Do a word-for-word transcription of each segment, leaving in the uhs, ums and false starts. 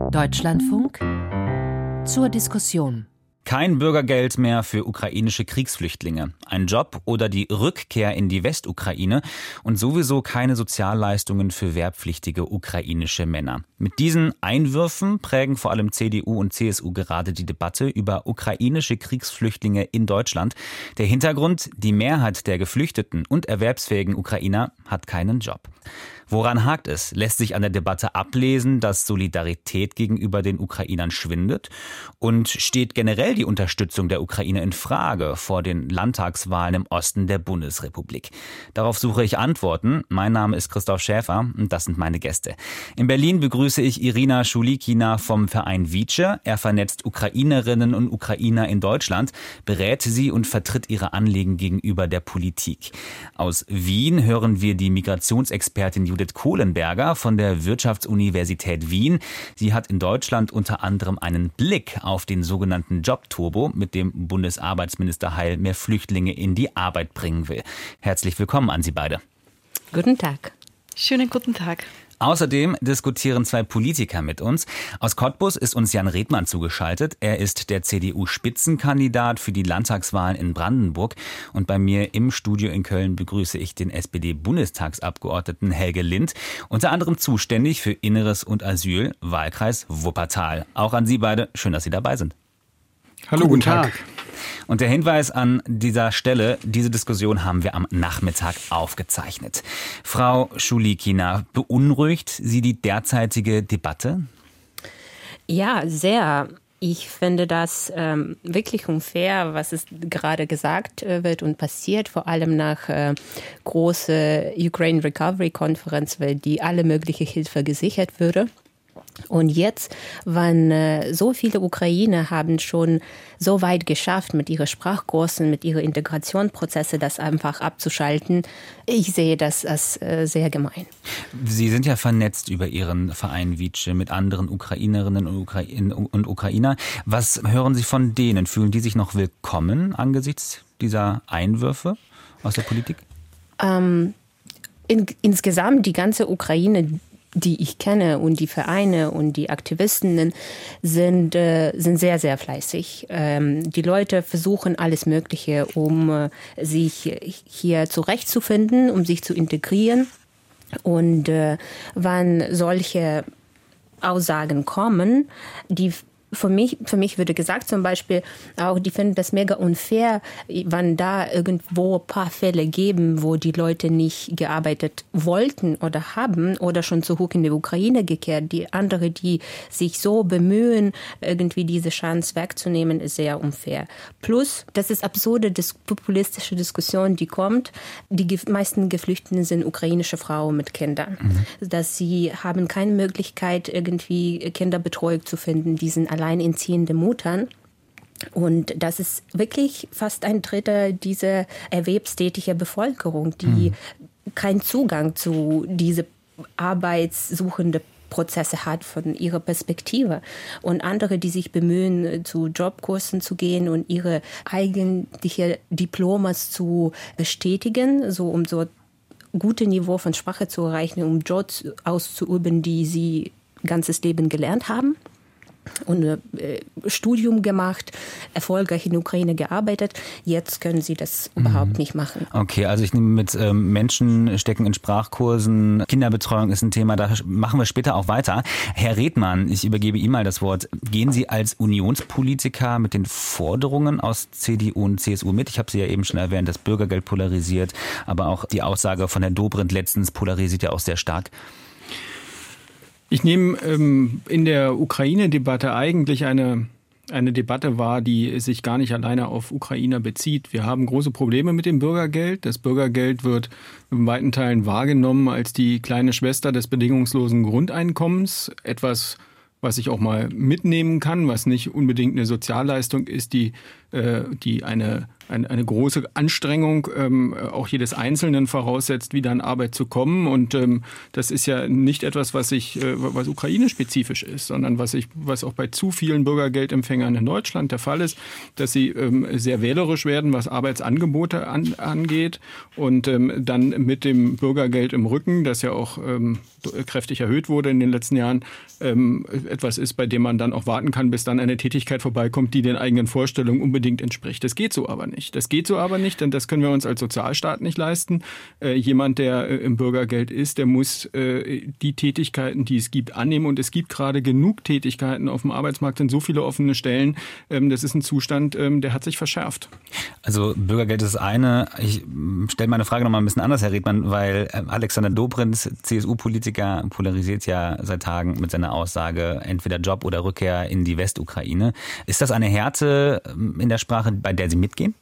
Deutschlandfunk zur Diskussion. Kein Bürgergeld mehr für ukrainische Kriegsflüchtlinge, ein Job oder die Rückkehr in die Westukraine und sowieso keine Sozialleistungen für wehrpflichtige ukrainische Männer. Mit diesen Einwürfen prägen vor allem C D U und C S U gerade die Debatte über ukrainische Kriegsflüchtlinge in Deutschland. Der Hintergrund: Die Mehrheit der geflüchteten und erwerbsfähigen Ukrainer hat keinen Job. Woran hakt es? Lässt sich an der Debatte ablesen, dass Solidarität gegenüber den Ukrainern schwindet? Und steht generell die Unterstützung der Ukraine in Frage vor den Landtagswahlen im Osten der Bundesrepublik? Darauf suche ich Antworten. Mein Name ist Christoph Schäfer und das sind meine Gäste. In Berlin begrüße ich Irina Schulikina vom Verein Vice. Er vernetzt Ukrainerinnen und Ukrainer in Deutschland, berät sie und vertritt ihre Anliegen gegenüber der Politik. Aus Wien hören wir die Migrationsexpertin Judith Kohlenberger von der Wirtschaftsuniversität Wien. Sie hat in Deutschland unter anderem einen Blick auf den sogenannten Jobturbo, mit dem Bundesarbeitsminister Heil mehr Flüchtlinge in die Arbeit bringen will. Herzlich willkommen an Sie beide. Guten Tag. Schönen guten Tag. Außerdem diskutieren zwei Politiker mit uns. Aus Cottbus ist uns Jan Redmann zugeschaltet. Er ist der C D U-Spitzenkandidat für die Landtagswahlen in Brandenburg. Und bei mir im Studio in Köln begrüße ich den S P D-Bundestagsabgeordneten Helge Lind, unter anderem zuständig für Inneres und Asyl, Wahlkreis Wuppertal. Auch an Sie beide, schön, dass Sie dabei sind. Hallo, guten Tag. Und der Hinweis an dieser Stelle: Diese Diskussion haben wir am Nachmittag aufgezeichnet. Frau Schulikina, beunruhigt Sie die derzeitige Debatte? Ja, sehr. Ich finde das ähm, wirklich unfair, was es gerade gesagt äh, wird und passiert, vor allem nach äh, große Ukraine Recovery Konferenz, weil die alle mögliche Hilfe gesichert würde. Und jetzt, wenn äh, so viele Ukrainer haben schon so weit geschafft, mit ihren Sprachkursen, mit ihren Integrationsprozessen das einfach abzuschalten, ich sehe das als äh, sehr gemein. Sie sind ja vernetzt über Ihren Verein Vice mit anderen Ukrainerinnen und, Ukrain- und Ukrainer. Was hören Sie von denen? Fühlen die sich noch willkommen angesichts dieser Einwürfe aus der Politik? Ähm, in, insgesamt die ganze Ukraine, die ich kenne, und die Vereine und die Aktivistinnen sind, äh, sind sehr, sehr fleißig. Ähm, die Leute versuchen alles Mögliche, um äh, sich hier zurechtzufinden, um sich zu integrieren. Und äh, wenn solche Aussagen kommen, die Für mich, für mich würde gesagt zum Beispiel auch, die finden das mega unfair, wenn da irgendwo ein paar Fälle geben, wo die Leute nicht gearbeitet wollten oder haben oder schon zurück in die Ukraine gekehrt. Die andere, die sich so bemühen, irgendwie diese Chance wegzunehmen, ist sehr unfair. Plus, das ist absurde dis- populistische Diskussion, die kommt. Die ge- meisten Geflüchteten sind ukrainische Frauen mit Kindern. Mhm. Dass sie haben keine Möglichkeit, irgendwie Kinderbetreuung zu finden, die sind alleinerziehende Muttern. Und das ist wirklich fast ein Drittel dieser erwerbstätigen Bevölkerung, die mhm. keinen Zugang zu diese arbeitssuchende Prozesse hat von ihrer Perspektive. Und andere, die sich bemühen, zu Jobkursen zu gehen und ihre eigentliche Diplomas zu bestätigen, so um so gute Niveau von Sprache zu erreichen, um Jobs auszuüben, die sie ganzes Leben gelernt haben. Und ein äh, Studium gemacht, erfolgreich in der Ukraine gearbeitet. Jetzt können sie das mhm. überhaupt nicht machen. Okay, also ich nehme mit ähm, Menschen stecken in Sprachkursen, Kinderbetreuung ist ein Thema, da machen wir später auch weiter. Herr Redmann, ich übergebe Ihnen mal das Wort. Gehen Sie als Unionspolitiker mit den Forderungen aus C D U und C S U mit? Ich habe Sie ja eben schon erwähnt, das Bürgergeld polarisiert, aber auch die Aussage von Herrn Dobrindt letztens polarisiert ja auch sehr stark. Ich nehme ähm, in der Ukraine-Debatte eigentlich eine, eine Debatte wahr, die sich gar nicht alleine auf Ukrainer bezieht. Wir haben große Probleme mit dem Bürgergeld. Das Bürgergeld wird in weiten Teilen wahrgenommen als die kleine Schwester des bedingungslosen Grundeinkommens. Etwas, was ich auch mal mitnehmen kann, was nicht unbedingt eine Sozialleistung ist, die, äh, die eine eine, eine große Anstrengung ähm, auch jedes Einzelnen voraussetzt, wieder an Arbeit zu kommen. Und ähm, das ist ja nicht etwas, was ich, äh, was ukraine-spezifisch ist, sondern was ich, was auch bei zu vielen Bürgergeldempfängern in Deutschland der Fall ist, dass sie ähm, sehr wählerisch werden, was Arbeitsangebote an, angeht. Und ähm, dann mit dem Bürgergeld im Rücken, das ja auch ähm, kräftig erhöht wurde in den letzten Jahren, ähm, etwas ist, bei dem man dann auch warten kann, bis dann eine Tätigkeit vorbeikommt, die den eigenen Vorstellungen unbedingt entspricht. Das geht so aber nicht. Das geht so aber nicht, denn das können wir uns als Sozialstaat nicht leisten. Äh, jemand, der äh, im Bürgergeld ist, der muss äh, die Tätigkeiten, die es gibt, annehmen. Und es gibt gerade genug Tätigkeiten auf dem Arbeitsmarkt, sind so viele offene Stellen. Ähm, das ist ein Zustand, ähm, der hat sich verschärft. Also Bürgergeld ist das eine. Ich stelle meine Frage noch mal ein bisschen anders, Herr Redmann, weil Alexander Dobrindt, C S U-Politiker, polarisiert ja seit Tagen mit seiner Aussage, entweder Job oder Rückkehr in die Westukraine. Ist das eine Härte in der Sprache, bei der Sie mitgehen?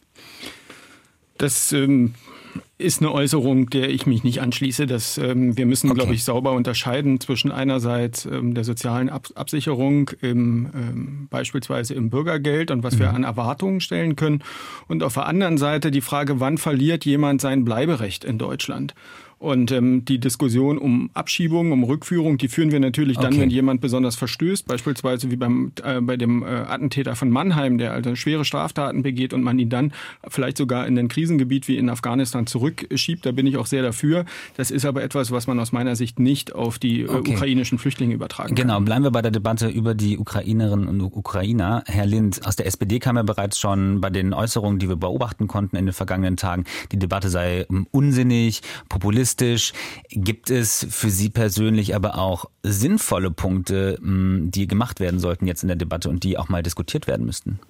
Das ähm, ist eine Äußerung, der ich mich nicht anschließe. Das, ähm, wir müssen, okay. glaube ich, sauber unterscheiden zwischen einerseits ähm, der sozialen Ab- Absicherung, im, ähm, beispielsweise im Bürgergeld und was mhm. wir an Erwartungen stellen können, und auf der anderen Seite die Frage, wann verliert jemand sein Bleiberecht in Deutschland? Und ähm, die Diskussion um Abschiebung, um Rückführung, die führen wir natürlich dann, okay. wenn jemand besonders verstößt, beispielsweise wie beim äh, bei dem äh, Attentäter von Mannheim, der also schwere Straftaten begeht und man ihn dann vielleicht sogar in ein Krisengebiet wie in Afghanistan zurückschiebt. Da bin ich auch sehr dafür. Das ist aber etwas, was man aus meiner Sicht nicht auf die äh, okay. ukrainischen Flüchtlinge übertragen kann. Genau, bleiben wir bei der Debatte über die Ukrainerinnen und Ukrainer. Herr Lind, aus der S P D kam ja bereits schon bei den Äußerungen, die wir beobachten konnten in den vergangenen Tagen, die Debatte sei unsinnig, populistisch. Gibt es für Sie persönlich aber auch sinnvolle Punkte, die gemacht werden sollten jetzt in der Debatte und die auch mal diskutiert werden müssten?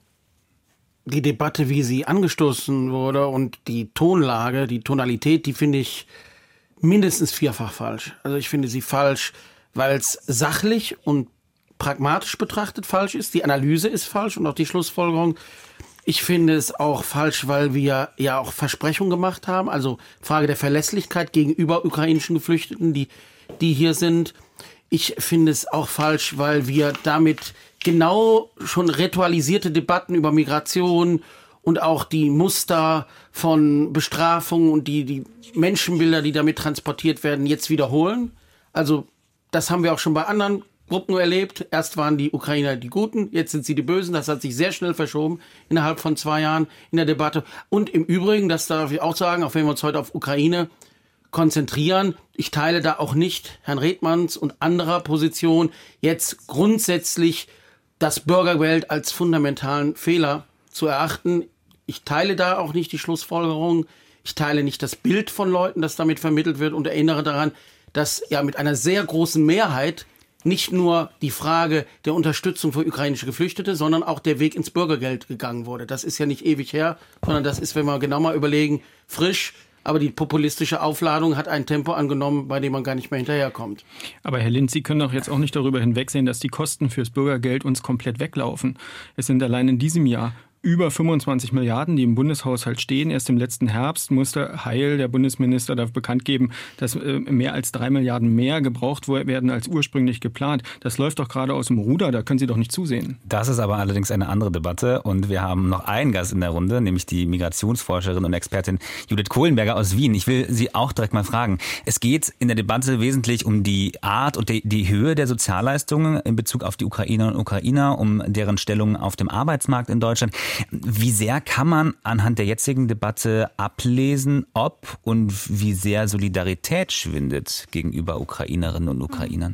Die Debatte, wie sie angestoßen wurde und die Tonlage, die Tonalität, die finde ich mindestens vierfach falsch. Also ich finde sie falsch, weil es sachlich und pragmatisch betrachtet falsch ist. Die Analyse ist falsch und auch die Schlussfolgerung. Ich finde es auch falsch, weil wir ja auch Versprechungen gemacht haben, also Frage der Verlässlichkeit gegenüber ukrainischen Geflüchteten, die, die hier sind. Ich finde es auch falsch, weil wir damit genau schon ritualisierte Debatten über Migration und auch die Muster von Bestrafung und die, die Menschenbilder, die damit transportiert werden, jetzt wiederholen. Also das haben wir auch schon bei anderen Gruppen erlebt. Erst waren die Ukrainer die Guten, jetzt sind sie die Bösen. Das hat sich sehr schnell verschoben innerhalb von zwei Jahren in der Debatte. Und im Übrigen, das darf ich auch sagen, auch wenn wir uns heute auf Ukraine konzentrieren, ich teile da auch nicht Herrn Redmanns und anderer Position, jetzt grundsätzlich das Bürgergeld als fundamentalen Fehler zu erachten. Ich teile da auch nicht die Schlussfolgerung. Ich teile nicht das Bild von Leuten, das damit vermittelt wird, und erinnere daran, dass ja mit einer sehr großen Mehrheit nicht nur die Frage der Unterstützung für ukrainische Geflüchtete, sondern auch der Weg ins Bürgergeld gegangen wurde. Das ist ja nicht ewig her, sondern das ist, wenn wir genau mal überlegen, frisch. Aber die populistische Aufladung hat ein Tempo angenommen, bei dem man gar nicht mehr hinterherkommt. Aber Herr Lind, Sie können doch jetzt auch nicht darüber hinwegsehen, dass die Kosten fürs Bürgergeld uns komplett weglaufen. Es sind allein in diesem Jahr über fünfundzwanzig Milliarden, die im Bundeshaushalt stehen. Erst im letzten Herbst musste Heil, der Bundesminister, dafür bekannt geben, dass mehr als drei Milliarden mehr gebraucht werden als ursprünglich geplant. Das läuft doch gerade aus dem Ruder, da können Sie doch nicht zusehen. Das ist aber allerdings eine andere Debatte, und wir haben noch einen Gast in der Runde, nämlich die Migrationsforscherin und Expertin Judith Kohlenberger aus Wien. Ich will Sie auch direkt mal fragen. Es geht in der Debatte wesentlich um die Art und die, die Höhe der Sozialleistungen in Bezug auf die Ukrainerinnen und Ukrainer, um deren Stellung auf dem Arbeitsmarkt in Deutschland. Wie sehr kann man anhand der jetzigen Debatte ablesen, ob und wie sehr Solidarität schwindet gegenüber Ukrainerinnen und Ukrainern?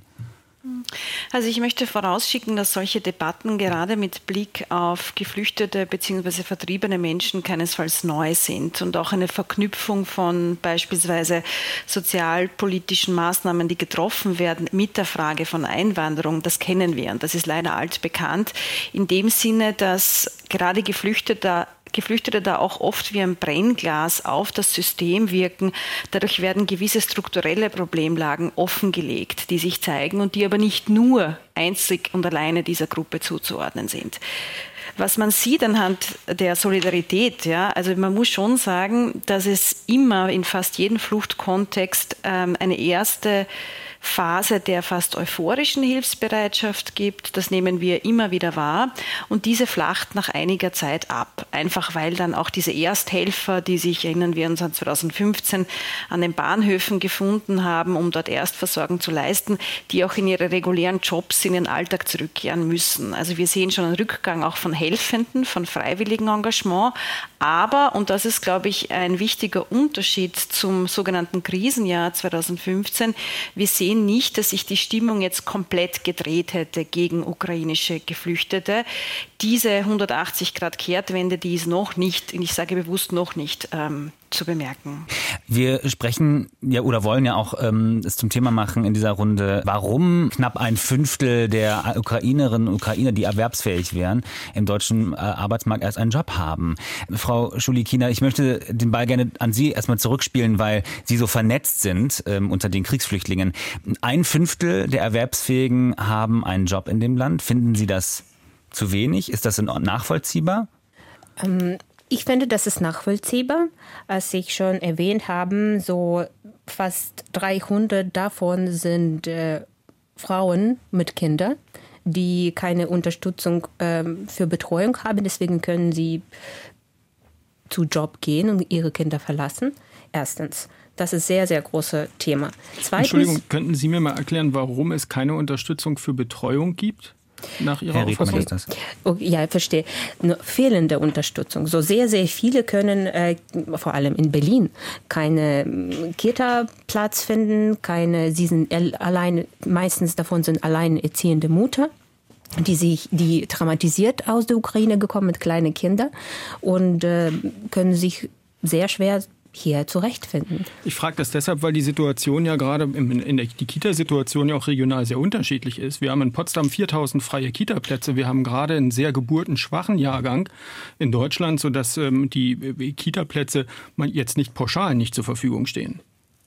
Also ich möchte vorausschicken, dass solche Debatten gerade mit Blick auf geflüchtete bzw. vertriebene Menschen keinesfalls neu sind und auch eine Verknüpfung von beispielsweise sozialpolitischen Maßnahmen, die getroffen werden, mit der Frage von Einwanderung, das kennen wir und das ist leider altbekannt, in dem Sinne, dass gerade Geflüchtete Geflüchtete da auch oft wie ein Brennglas auf das System wirken. Dadurch werden gewisse strukturelle Problemlagen offengelegt, die sich zeigen und die aber nicht nur einzig und alleine dieser Gruppe zuzuordnen sind. Was man sieht anhand der Solidarität, ja, also man muss schon sagen, dass es immer in fast jedem Fluchtkontext ähm, eine erste Phase der fast euphorischen Hilfsbereitschaft gibt. Das nehmen wir immer wieder wahr. Und diese flacht nach einiger Zeit ab. Einfach weil dann auch diese Ersthelfer, die sich, erinnern wir uns an zweitausendfünfzehn, an den Bahnhöfen gefunden haben, um dort Erstversorgung zu leisten, die auch in ihre regulären Jobs in den Alltag zurückkehren müssen. Also wir sehen schon einen Rückgang auch von Helfenden, von freiwilligem Engagement. Aber, und das ist, glaube ich, ein wichtiger Unterschied zum sogenannten Krisenjahr zweitausendfünfzehn, wir sehen nicht, dass sich die Stimmung jetzt komplett gedreht hätte gegen ukrainische Geflüchtete. Diese hundertachtzig Grad Kehrtwende, die ist noch nicht, ich sage bewusst noch nicht, ähm, zu bemerken. Wir sprechen ja oder wollen ja auch ähm, es zum Thema machen in dieser Runde, warum knapp ein Fünftel der Ukrainerinnen und Ukrainer, die erwerbsfähig wären, im deutschen äh, Arbeitsmarkt erst einen Job haben. Frau Schulikina, ich möchte den Ball gerne an Sie erstmal zurückspielen, weil Sie so vernetzt sind ähm, unter den Kriegsflüchtlingen. Ein Fünftel der Erwerbsfähigen haben einen Job in dem Land. Finden Sie das zu wenig? Ist das nachvollziehbar? Ähm Ich finde, das ist nachvollziehbar. Als ich schon erwähnt habe, so fast dreihundert davon sind äh, Frauen mit Kindern, die keine Unterstützung äh, für Betreuung haben. Deswegen können sie zu Job gehen und ihre Kinder verlassen. Erstens. Das ist ein sehr, sehr großes Thema. Zweitens, Entschuldigung, könnten Sie mir mal erklären, warum es keine Unterstützung für Betreuung gibt? Nach Ihrer Herr Riedmann, Auffassung? ist das? Okay, ja, ich verstehe. Nur fehlende Unterstützung. So sehr, sehr viele können, äh, vor allem in Berlin, keinen Kita-Platz finden, keine, sie sind alleine, meistens davon sind alleinerziehende Mutter, die sich, die traumatisiert aus der Ukraine gekommen mit kleinen Kindern und äh, können sich sehr schwer hier zurechtfinden. Ich frage das deshalb, weil die Situation ja gerade in, in der die Kita-Situation ja auch regional sehr unterschiedlich ist. Wir haben in Potsdam viertausend freie Kita-Plätze. Wir haben gerade einen sehr geburtenschwachen Jahrgang in Deutschland, sodass ähm, die Kita-Plätze jetzt nicht pauschal nicht zur Verfügung stehen.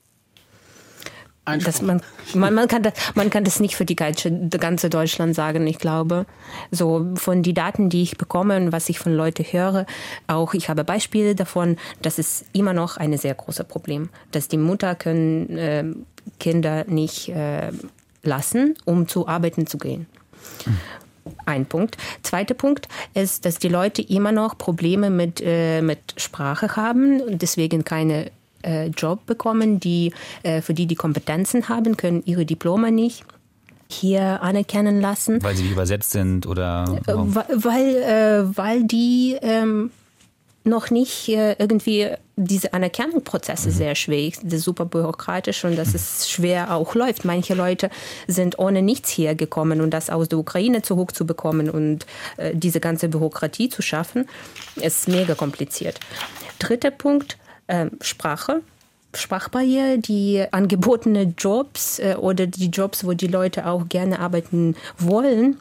Das man, man, man, kann das, man kann das nicht für die ganze Deutschland sagen, ich glaube. So von den Daten, die ich bekomme und was ich von Leuten höre, auch ich habe Beispiele davon, das ist immer noch ein sehr großes Problem, dass die Mutter können äh, Kinder nicht äh, lassen, um zu arbeiten zu gehen. Mhm. Ein Punkt. Zweiter Punkt ist, dass die Leute immer noch Probleme mit, äh, mit Sprache haben und deswegen keine Job bekommen, die, für die die Kompetenzen haben, können ihre Diplome nicht hier anerkennen lassen. Weil sie nicht übersetzt sind oder? Warum? Weil, weil die ähm, noch nicht irgendwie, diese Anerkennungsprozesse mhm. sehr schwer, das ist super bürokratisch und dass es schwer auch läuft. Manche Leute sind ohne nichts hier gekommen und das aus der Ukraine zurückzubekommen und äh, diese ganze Bürokratie zu schaffen, ist mega kompliziert. Dritter Punkt, Sprache, Sprachbarriere, die angebotene Jobs äh, oder die Jobs, wo die Leute auch gerne arbeiten wollen,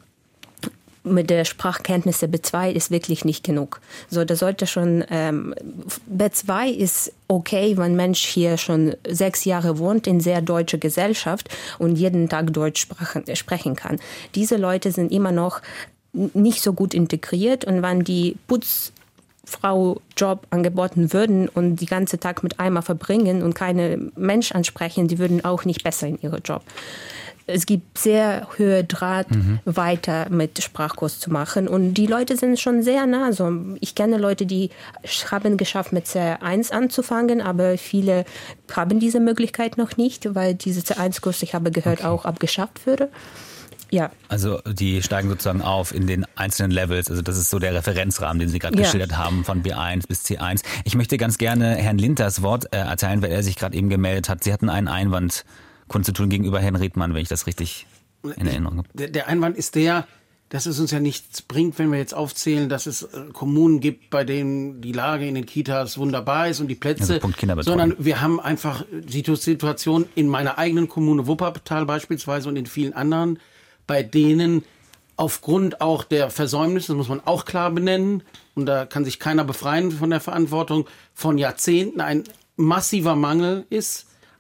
mit der Sprachkenntnisse B zwei ist wirklich nicht genug. So, da sollte schon, ähm, B zwei ist okay, wenn ein Mensch hier schon sechs Jahre wohnt in sehr deutscher Gesellschaft und jeden Tag Deutsch sprechen, sprechen kann. Diese Leute sind immer noch nicht so gut integriert und wenn die Putz Frau Job angeboten würden und die ganze Tag mit Eimer verbringen und keine Mensch ansprechen, die würden auch nicht besser in ihrem Job. Es gibt sehr hohe Draht, mhm. weiter mit Sprachkurs zu machen und die Leute sind schon sehr nah. Also ich kenne Leute, die haben geschafft, mit C eins anzufangen, aber viele haben diese Möglichkeit noch nicht, weil diese C eins Kurs, ich habe gehört, okay. auch abgeschafft würde. Ja. Also die steigen sozusagen auf in den einzelnen Levels. Also das ist so der Referenzrahmen, den Sie gerade ja. geschildert haben, von B eins bis C eins. Ich möchte ganz gerne Herrn Lind das Wort äh, erteilen, weil er sich gerade eben gemeldet hat. Sie hatten einen Einwand kundzutun gegenüber Herrn Riedmann, wenn ich das richtig in Erinnerung habe. Der, der Einwand ist der, dass es uns ja nichts bringt, wenn wir jetzt aufzählen, dass es Kommunen gibt, bei denen die Lage in den Kitas wunderbar ist und die Plätze, also sondern wir haben einfach die Situation in meiner eigenen Kommune Wuppertal beispielsweise und in vielen anderen, bei denen aufgrund auch der Versäumnisse, das muss man auch klar benennen, und da kann sich keiner befreien von der Verantwortung, von Jahrzehnten ein massiver Mangel ist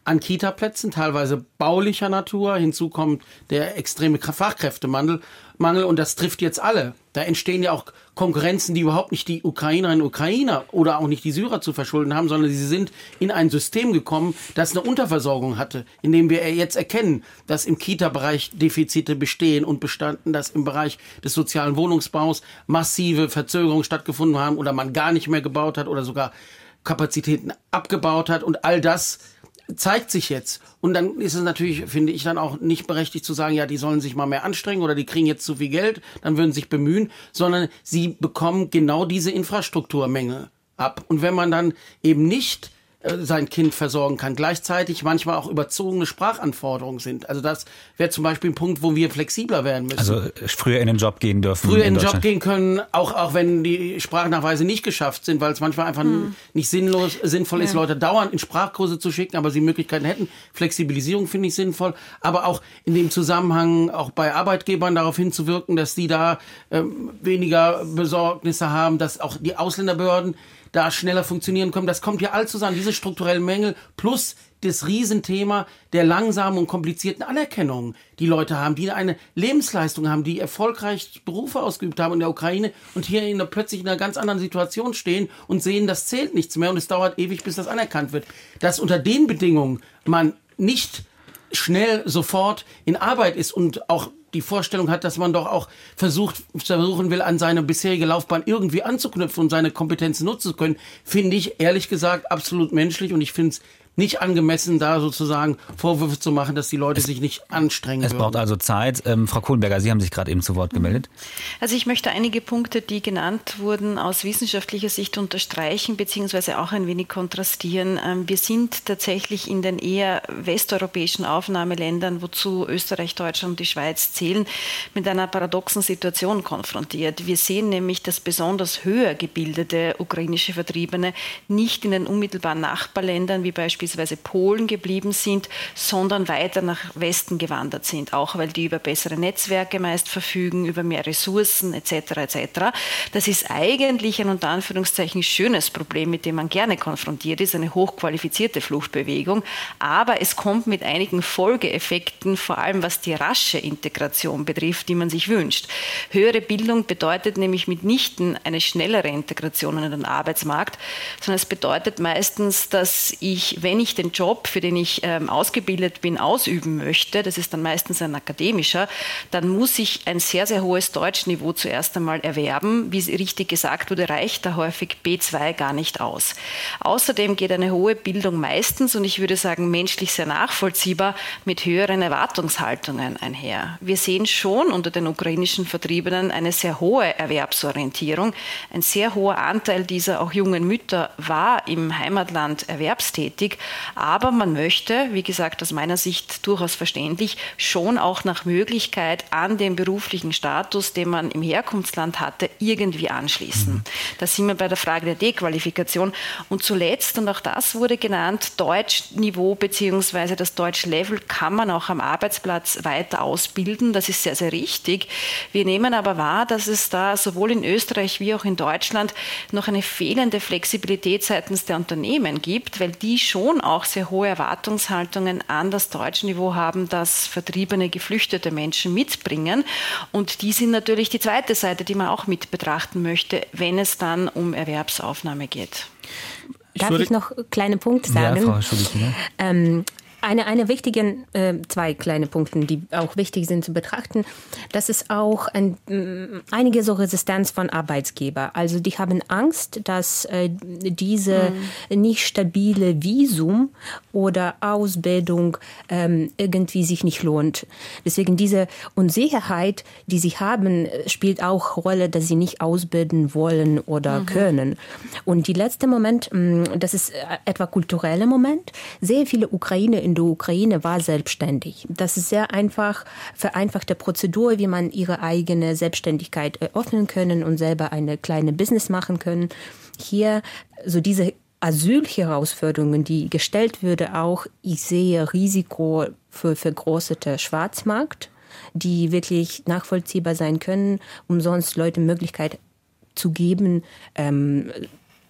an Kita-Plätzen, teilweise baulicher Natur. Hinzu kommt der extreme Fachkräftemangel. Mangel, und das trifft jetzt alle. Da entstehen ja auch Konkurrenzen, die überhaupt nicht die Ukrainerinnen und Ukrainer oder auch nicht die Syrer zu verschulden haben, sondern sie sind in ein System gekommen, das eine Unterversorgung hatte, indem wir jetzt erkennen, dass im Kita-Bereich Defizite bestehen und bestanden, dass im Bereich des sozialen Wohnungsbaus massive Verzögerungen stattgefunden haben oder man gar nicht mehr gebaut hat oder sogar Kapazitäten abgebaut hat, und all das zeigt sich jetzt. Und dann ist es natürlich, finde ich, dann auch nicht berechtigt zu sagen, ja, die sollen sich mal mehr anstrengen oder die kriegen jetzt zu viel Geld, dann würden sie sich bemühen, sondern sie bekommen genau diese Infrastrukturmenge ab. Und wenn man dann eben nicht äh, sein Kind versorgen kann, gleichzeitig manchmal auch überzogene Sprachanforderungen sind. Also das wäre zum Beispiel ein Punkt, wo wir flexibler werden müssen. Also früher in den Job gehen dürfen. Früher in den Job gehen können, auch, auch wenn die Sprachnachweise nicht geschafft sind, weil es manchmal einfach hm. nicht sinnlos, sinnvoll ist, ja. Leute dauernd in Sprachkurse zu schicken, aber sie Möglichkeiten hätten. Flexibilisierung finde ich sinnvoll, aber auch in dem Zusammenhang auch bei Arbeitgebern darauf hinzuwirken, dass die da ähm, weniger Besorgnisse haben, dass auch die Ausländerbehörden da schneller funktionieren können. Das kommt ja all zusammen, diese strukturellen Mängel plus das Riesenthema der langsamen und komplizierten Anerkennung, die Leute haben, die eine Lebensleistung haben, die erfolgreich Berufe ausgeübt haben in der Ukraine und hier in einer, plötzlich in einer ganz anderen Situation stehen und sehen, das zählt nichts mehr und es dauert ewig, bis das anerkannt wird. Dass unter den Bedingungen man nicht schnell sofort in Arbeit ist und auch die Vorstellung hat, dass man doch auch versucht, versuchen will, an seine bisherige Laufbahn irgendwie anzuknüpfen und seine Kompetenzen nutzen zu können, finde ich ehrlich gesagt absolut menschlich, und ich finde es nicht angemessen, da sozusagen Vorwürfe zu machen, dass die Leute es, sich nicht anstrengen Es würden. braucht also Zeit. Ähm, Frau Kohlenberger, Sie haben sich gerade eben zu Wort gemeldet. Also ich möchte einige Punkte, die genannt wurden, aus wissenschaftlicher Sicht unterstreichen, beziehungsweise auch ein wenig kontrastieren. Ähm, wir sind tatsächlich in den eher westeuropäischen Aufnahmeländern, wozu Österreich, Deutschland und die Schweiz zählen, mit einer paradoxen Situation konfrontiert. Wir sehen nämlich, dass besonders höher gebildete ukrainische Vertriebene nicht in den unmittelbaren Nachbarländern, wie beispielsweise Polen, geblieben sind, sondern weiter nach Westen gewandert sind, auch weil die über bessere Netzwerke meist verfügen, über mehr Ressourcen et cetera et cetera. Das ist eigentlich ein unter Anführungszeichen schönes Problem, mit dem man gerne konfrontiert ist, eine hochqualifizierte Fluchtbewegung, aber es kommt mit einigen Folgeeffekten, vor allem was die rasche Integration betrifft, die man sich wünscht. Höhere Bildung bedeutet nämlich mitnichten eine schnellere Integration in den Arbeitsmarkt, sondern es bedeutet meistens, dass ich, wenn ich den Job, für den ich ähm, ausgebildet bin, ausüben möchte, das ist dann meistens ein akademischer, dann muss ich ein sehr, sehr hohes Deutschniveau zuerst einmal erwerben. Wie richtig gesagt wurde, reicht da häufig B zwei gar nicht aus. Außerdem geht eine hohe Bildung meistens, und ich würde sagen menschlich sehr nachvollziehbar, mit höheren Erwartungshaltungen einher. Wir sehen schon unter den ukrainischen Vertriebenen eine sehr hohe Erwerbsorientierung. Ein sehr hoher Anteil dieser auch jungen Mütter war im Heimatland erwerbstätig. Aber man möchte, wie gesagt, aus meiner Sicht durchaus verständlich, schon auch nach Möglichkeit an den beruflichen Status, den man im Herkunftsland hatte, irgendwie anschließen. Mhm. Da sind wir bei der Frage der Dequalifikation. Und zuletzt, und auch das wurde genannt, Deutschniveau bzw. das Deutschlevel kann man auch am Arbeitsplatz weiter ausbilden. Das ist sehr, sehr richtig. Wir nehmen aber wahr, dass es da sowohl in Österreich wie auch in Deutschland noch eine fehlende Flexibilität seitens der Unternehmen gibt, weil die schon auch sehr hohe Erwartungshaltungen an das Deutschniveau haben, das vertriebene, geflüchtete Menschen mitbringen. Und die sind natürlich die zweite Seite, die man auch mit betrachten möchte, wenn es dann um Erwerbsaufnahme geht. Darf ich, ich noch kleine Punkte sagen? Ja, Frau Schulich-Miller. Ähm, Eine, eine wichtigen, äh, zwei kleine Punkte, die auch wichtig sind zu betrachten, das ist auch ein, äh, einige so Resistenz von Arbeitgeber. Also die haben Angst, dass äh, diese mhm. nicht stabile Visum oder Ausbildung ähm, irgendwie sich nicht lohnt. Deswegen diese Unsicherheit, die sie haben, spielt auch Rolle, dass sie nicht ausbilden wollen oder mhm. können. Und die letzte Moment, das ist etwa kultureller Moment. Sehr viele Ukrainer in der Ukraine war selbstständig. Das ist sehr einfach, vereinfachte Prozedur, wie man ihre eigene Selbstständigkeit eröffnen können und selber eine kleine Business machen können. Hier so diese Asylherausforderungen, die gestellt würde, auch ich sehe Risiko für vergrößerte Schwarzmarkt, die wirklich nachvollziehbar sein können, um sonst Leuten Möglichkeit zu geben, ähm,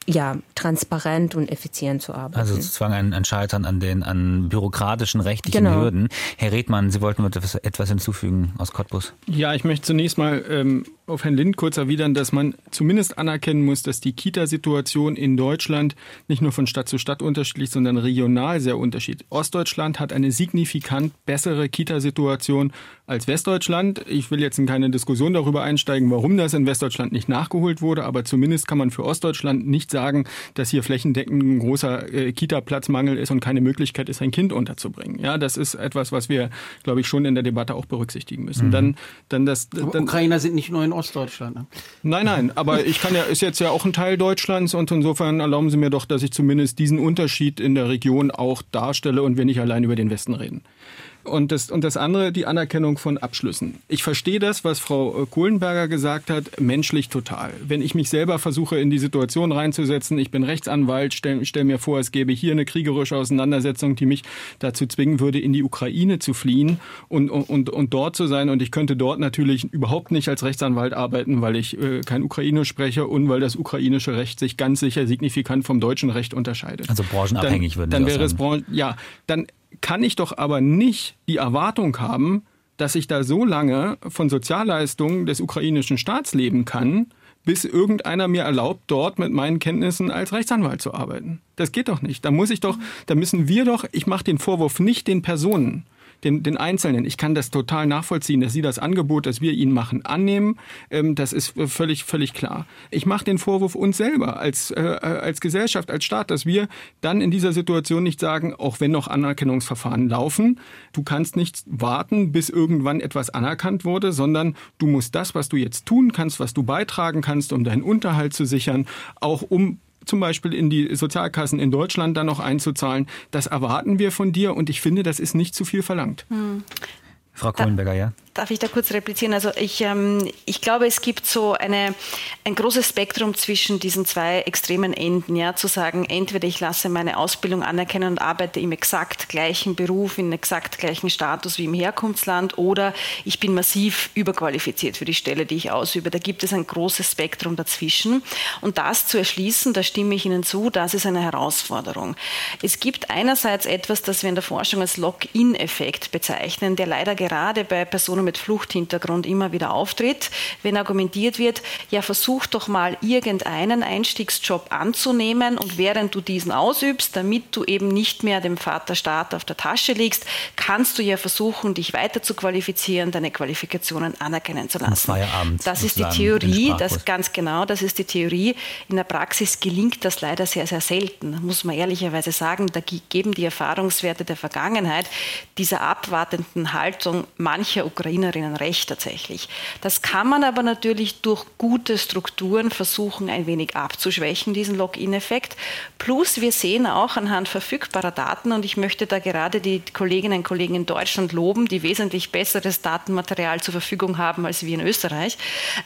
ja, transparent und effizient zu arbeiten. Also sozusagen ein, ein Scheitern an den an bürokratischen, rechtlichen genau. Hürden. Herr Redmann, Sie wollten etwas, etwas hinzufügen aus Cottbus. Ja, ich möchte zunächst mal ähm, auf Herrn Lind kurz erwidern, dass man zumindest anerkennen muss, dass die Kita-Situation in Deutschland nicht nur von Stadt zu Stadt unterschiedlich, sondern regional sehr unterschiedlich. Ostdeutschland hat eine signifikant bessere Kita-Situation als Westdeutschland. Ich will jetzt in keine Diskussion darüber einsteigen, warum das in Westdeutschland nicht nachgeholt wurde, aber zumindest kann man für Ostdeutschland nicht sagen, dass hier flächendeckend ein großer äh, Kita-Platzmangel ist und keine Möglichkeit ist, ein Kind unterzubringen. Ja, das ist etwas, was wir, glaube ich, schon in der Debatte auch berücksichtigen müssen. Mhm. Dann, dann das, aber dann, Ukrainer sind nicht nur in Ostdeutschland. Ne? Nein, nein, aber ich kann ja, ist jetzt ja auch ein Teil Deutschlands und insofern erlauben Sie mir doch, dass ich zumindest diesen Unterschied in der Region auch darstelle und wir nicht allein über den Westen reden. Und das, und das andere, die Anerkennung von Abschlüssen. Ich verstehe das, was Frau Kohlenberger gesagt hat, menschlich total. Wenn ich mich selber versuche, in die Situation reinzusetzen, ich bin Rechtsanwalt, stell, stell mir vor, es gäbe hier eine kriegerische Auseinandersetzung, die mich dazu zwingen würde, in die Ukraine zu fliehen und, und, und dort zu sein. Und ich könnte dort natürlich überhaupt nicht als Rechtsanwalt arbeiten, weil ich äh, kein Ukrainisch spreche und weil das ukrainische Recht sich ganz sicher signifikant vom deutschen Recht unterscheidet. Also branchenabhängig würden dann, Sie dann wäre sagen. es Bran- ja, dann kann ich doch aber nicht die Erwartung haben, dass ich da so lange von Sozialleistungen des ukrainischen Staats leben kann, bis irgendeiner mir erlaubt, dort mit meinen Kenntnissen als Rechtsanwalt zu arbeiten. Das geht doch nicht. Da muss ich doch, da müssen wir doch, ich mache den Vorwurf nicht den Personen, Den, den Einzelnen. Ich kann das total nachvollziehen, dass Sie das Angebot, das wir Ihnen machen, annehmen. Ähm, das ist völlig, völlig klar. Ich mache den Vorwurf uns selber als, äh, als Gesellschaft, als Staat, dass wir dann in dieser Situation nicht sagen, auch wenn noch Anerkennungsverfahren laufen, du kannst nicht warten, bis irgendwann etwas anerkannt wurde, sondern du musst das, was du jetzt tun kannst, was du beitragen kannst, um deinen Unterhalt zu sichern, auch um zum Beispiel in die Sozialkassen in Deutschland dann noch einzuzahlen. Das erwarten wir von dir und ich finde, das ist nicht zu viel verlangt. Hm. Frau Kohlenberger, ja? Darf ich da kurz replizieren? Also ich, ähm, ich glaube, es gibt so eine, ein großes Spektrum zwischen diesen zwei extremen Enden. Ja, zu sagen, entweder ich lasse meine Ausbildung anerkennen und arbeite im exakt gleichen Beruf, in exakt gleichen Status wie im Herkunftsland, oder ich bin massiv überqualifiziert für die Stelle, die ich ausübe. Da gibt es ein großes Spektrum dazwischen. Und das zu erschließen, da stimme ich Ihnen zu, das ist eine Herausforderung. Es gibt einerseits etwas, das wir in der Forschung als Lock-in-Effekt bezeichnen, der leider gerade bei Personen mit Fluchthintergrund immer wieder auftritt, wenn argumentiert wird, ja, versuch doch mal irgendeinen Einstiegsjob anzunehmen und während du diesen ausübst, damit du eben nicht mehr dem Vaterstaat auf der Tasche liegst, kannst du ja versuchen, dich weiter zu qualifizieren, deine Qualifikationen anerkennen zu lassen. Feierabend, das ist die Theorie, das ganz genau, das ist die Theorie. In der Praxis gelingt das leider sehr, sehr selten, muss man ehrlicherweise sagen. Da geben die Erfahrungswerte der Vergangenheit dieser abwartenden Haltung mancher Ukrainerinnen recht tatsächlich. Das kann man aber natürlich durch gute Strukturen versuchen, ein wenig abzuschwächen, diesen Lock-in-Effekt. Plus wir sehen auch anhand verfügbarer Daten, und ich möchte da gerade die Kolleginnen und Kollegen in Deutschland loben, die wesentlich besseres Datenmaterial zur Verfügung haben als wir in Österreich,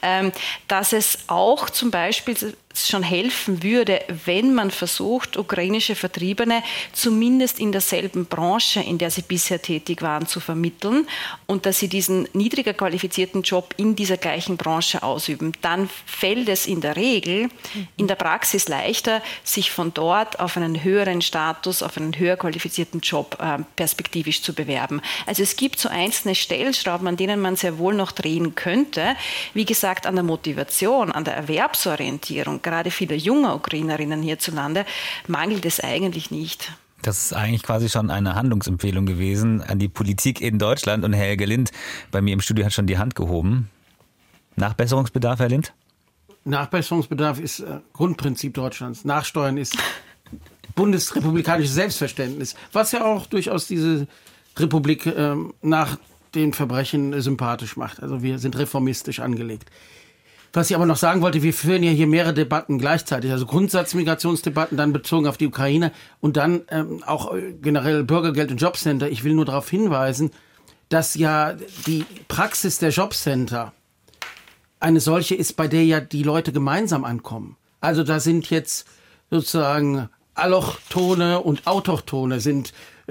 dass es auch zum Beispiel schon helfen würde, wenn man versucht, ukrainische Vertriebene zumindest in derselben Branche, in der sie bisher tätig waren, zu vermitteln und dass sie diesen niedriger qualifizierten Job in dieser gleichen Branche ausüben. Dann fällt es in der Regel in der Praxis leichter, sich von dort auf einen höheren Status, auf einen höher qualifizierten Job äh, perspektivisch zu bewerben. Also es gibt so einzelne Stellschrauben, an denen man sehr wohl noch drehen könnte. Wie gesagt, an der Motivation, an der Erwerbsorientierung, gerade vieler junger Ukrainerinnen hierzulande, mangelt es eigentlich nicht. Das ist eigentlich quasi schon eine Handlungsempfehlung gewesen an die Politik in Deutschland. Und Herr Helge Lind bei mir im Studio hat schon die Hand gehoben. Nachbesserungsbedarf, Herr Lind? Nachbesserungsbedarf ist äh, Grundprinzip Deutschlands. Nachsteuern ist bundesrepublikanisches Selbstverständnis, was ja auch durchaus diese Republik äh, nach den Verbrechen äh, sympathisch macht. Also wir sind reformistisch angelegt. Was ich aber noch sagen wollte, wir führen ja hier mehrere Debatten gleichzeitig, also Grundsatzmigrationsdebatten, dann bezogen auf die Ukraine und dann ähm, auch generell Bürgergeld und Jobcenter. Ich will nur darauf hinweisen, dass ja die Praxis der Jobcenter eine solche ist, bei der ja die Leute gemeinsam ankommen. Also da sind jetzt sozusagen Allochtone und Autochtone sind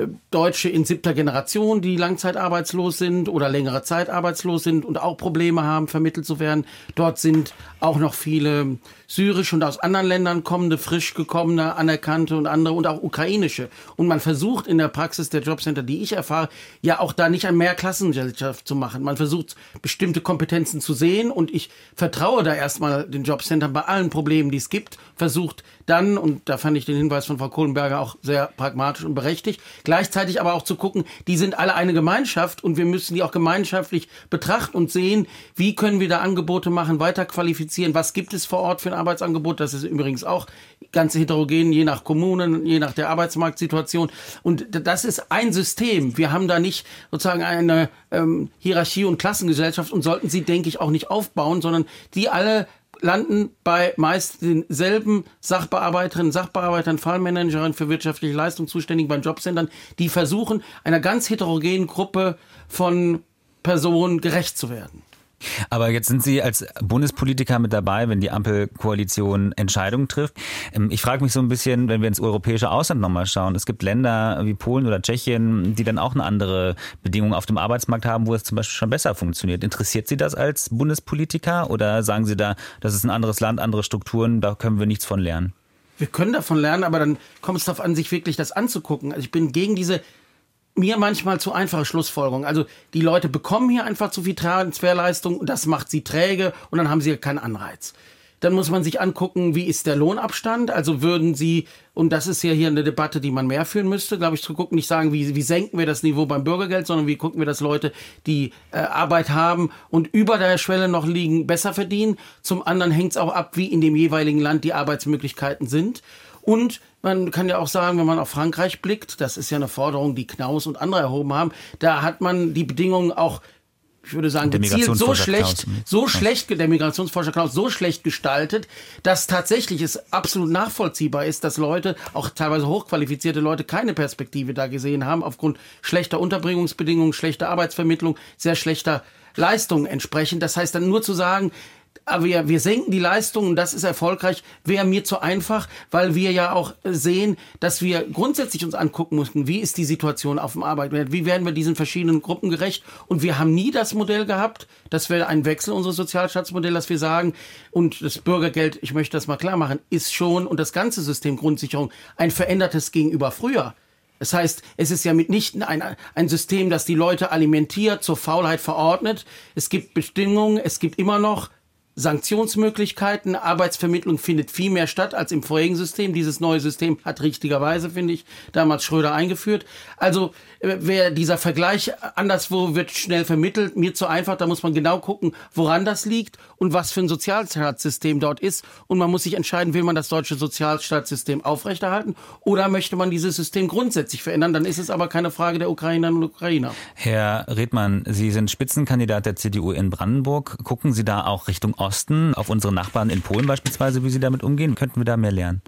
Deutsche in siebter Generation, die langzeitarbeitslos sind oder längere Zeit arbeitslos sind und auch Probleme haben, vermittelt zu werden. Dort sind auch noch viele syrische und aus anderen Ländern kommende, frisch gekommene, anerkannte und andere und auch ukrainische. Und man versucht in der Praxis der Jobcenter, die ich erfahre, ja auch da nicht eine Mehrklassengesellschaft zu machen. Man versucht, bestimmte Kompetenzen zu sehen und ich vertraue da erstmal den Jobcentern bei allen Problemen, die es gibt, versucht dann, und da fand ich den Hinweis von Frau Kohlenberger auch sehr pragmatisch und berechtigt, gleichzeitig aber auch zu gucken, die sind alle eine Gemeinschaft und wir müssen die auch gemeinschaftlich betrachten und sehen, wie können wir da Angebote machen, weiter qualifizieren, was gibt es vor Ort für ein Arbeitsangebot, das ist übrigens auch ganz heterogen, je nach Kommunen, je nach der Arbeitsmarktsituation und das ist ein System. Wir haben da nicht sozusagen eine ähm, Hierarchie- und Klassengesellschaft und sollten sie, denke ich, auch nicht aufbauen, sondern die alle landen bei meist denselben Sachbearbeiterinnen, Sachbearbeitern, Fallmanagerinnen für wirtschaftliche Leistung zuständig beim Jobcentern, die versuchen, einer ganz heterogenen Gruppe von Personen gerecht zu werden. Aber jetzt sind Sie als Bundespolitiker mit dabei, wenn die Ampelkoalition Entscheidungen trifft. Ich frage mich so ein bisschen, wenn wir ins europäische Ausland nochmal schauen. Es gibt Länder wie Polen oder Tschechien, die dann auch eine andere Bedingung auf dem Arbeitsmarkt haben, wo es zum Beispiel schon besser funktioniert. Interessiert Sie das als Bundespolitiker oder sagen Sie da, das ist ein anderes Land, andere Strukturen, da können wir nichts von lernen? Wir können davon lernen, aber dann kommt es darauf an, sich wirklich das anzugucken. Also ich bin gegen diese mir manchmal zu einfache Schlussfolgerung. Also die Leute bekommen hier einfach zu viel Transferleistung und das macht sie träge und dann haben sie keinen Anreiz. Dann muss man sich angucken, wie ist der Lohnabstand? Also würden sie, und das ist ja hier eine Debatte, die man mehr führen müsste, glaube ich, zu gucken, nicht sagen, wie, wie senken wir das Niveau beim Bürgergeld, sondern wie gucken wir, dass Leute, die äh, Arbeit haben und über der Schwelle noch liegen, besser verdienen. Zum anderen hängt es auch ab, wie in dem jeweiligen Land die Arbeitsmöglichkeiten sind. Und man kann ja auch sagen, wenn man auf Frankreich blickt, das ist ja eine Forderung, die Knaus und andere erhoben haben, da hat man die Bedingungen auch, ich würde sagen, gezielt so schlecht, so schlecht, der Migrationsforscher Knaus, so schlecht gestaltet, dass tatsächlich es absolut nachvollziehbar ist, dass Leute, auch teilweise hochqualifizierte Leute, keine Perspektive da gesehen haben, aufgrund schlechter Unterbringungsbedingungen, schlechter Arbeitsvermittlung, sehr schlechter Leistungen entsprechend. Das heißt dann nur zu sagen, aber wir, wir senken die Leistungen, das ist erfolgreich, wäre mir zu einfach, weil wir ja auch sehen, dass wir grundsätzlich uns angucken mussten, wie ist die Situation auf dem Arbeitsmarkt, wie werden wir diesen verschiedenen Gruppen gerecht und wir haben nie das Modell gehabt, das wäre ein Wechsel unseres Sozialstaatsmodells, dass wir sagen, und das Bürgergeld, ich möchte das mal klar machen, ist schon, und das ganze System Grundsicherung, ein verändertes gegenüber früher. Das heißt, es ist ja mitnichten ein, ein System, das die Leute alimentiert, zur Faulheit verordnet. Es gibt Bestimmungen, es gibt immer noch Sanktionsmöglichkeiten, Arbeitsvermittlung findet viel mehr statt als im vorigen System. Dieses neue System hat richtigerweise, finde ich, damals Schröder eingeführt. Also wer dieser Vergleich anderswo wird schnell vermittelt, mir zu einfach, da muss man genau gucken, woran das liegt und was für ein Sozialstaatssystem dort ist. Und man muss sich entscheiden, will man das deutsche Sozialstaatssystem aufrechterhalten oder möchte man dieses System grundsätzlich verändern. Dann ist es aber keine Frage der Ukrainerinnen und Ukrainer. Herr Redmann, Sie sind Spitzenkandidat der C D U in Brandenburg. Gucken Sie da auch Richtung Osten, auf unsere Nachbarn in Polen beispielsweise, wie sie damit umgehen? Könnten wir da mehr lernen?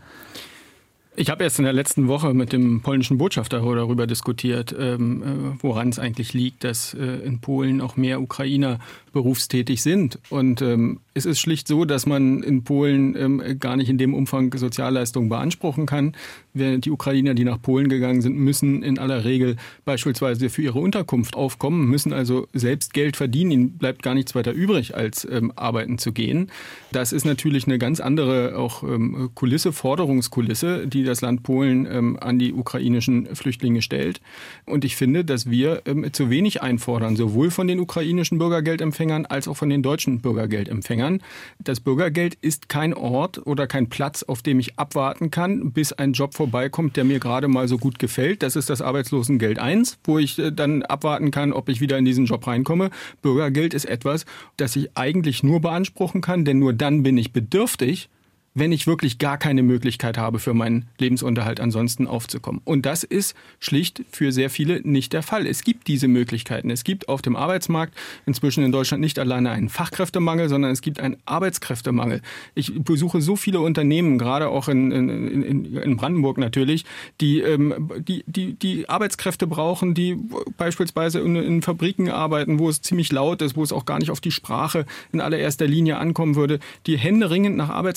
Ich habe erst in der letzten Woche mit dem polnischen Botschafter darüber diskutiert, ähm, woran es eigentlich liegt, dass äh, in Polen auch mehr Ukrainer berufstätig sind. Und ähm, es ist schlicht so, dass man in Polen ähm, gar nicht in dem Umfang Sozialleistungen beanspruchen kann. Die Ukrainer, die nach Polen gegangen sind, müssen in aller Regel beispielsweise für ihre Unterkunft aufkommen, müssen also selbst Geld verdienen. Ihnen bleibt gar nichts weiter übrig, als ähm, arbeiten zu gehen. Das ist natürlich eine ganz andere auch ähm, Kulisse, Forderungskulisse, die das Land Polen ähm, an die ukrainischen Flüchtlinge stellt. Und ich finde, dass wir ähm, zu wenig einfordern, sowohl von den ukrainischen Bürgergeldempfängern als auch von den deutschen Bürgergeldempfängern. Das Bürgergeld ist kein Ort oder kein Platz, auf dem ich abwarten kann, bis ein Job vorbeikommt, der mir gerade mal so gut gefällt. Das ist das Arbeitslosengeld eins, wo ich äh, dann abwarten kann, ob ich wieder in diesen Job reinkomme. Bürgergeld ist etwas, das ich eigentlich nur beanspruchen kann, denn nur dann bin ich bedürftig, wenn ich wirklich gar keine Möglichkeit habe, für meinen Lebensunterhalt ansonsten aufzukommen. Und das ist schlicht für sehr viele nicht der Fall. Es gibt diese Möglichkeiten. Es gibt auf dem Arbeitsmarkt inzwischen in Deutschland nicht alleine einen Fachkräftemangel, sondern es gibt einen Arbeitskräftemangel. Ich besuche so viele Unternehmen, gerade auch in, in, in, in Brandenburg natürlich, die, ähm, die, die, die Arbeitskräfte brauchen, die beispielsweise in, in Fabriken arbeiten, wo es ziemlich laut ist, wo es auch gar nicht auf die Sprache in allererster Linie ankommen würde, die händeringend nach Arbeitskräften suchen,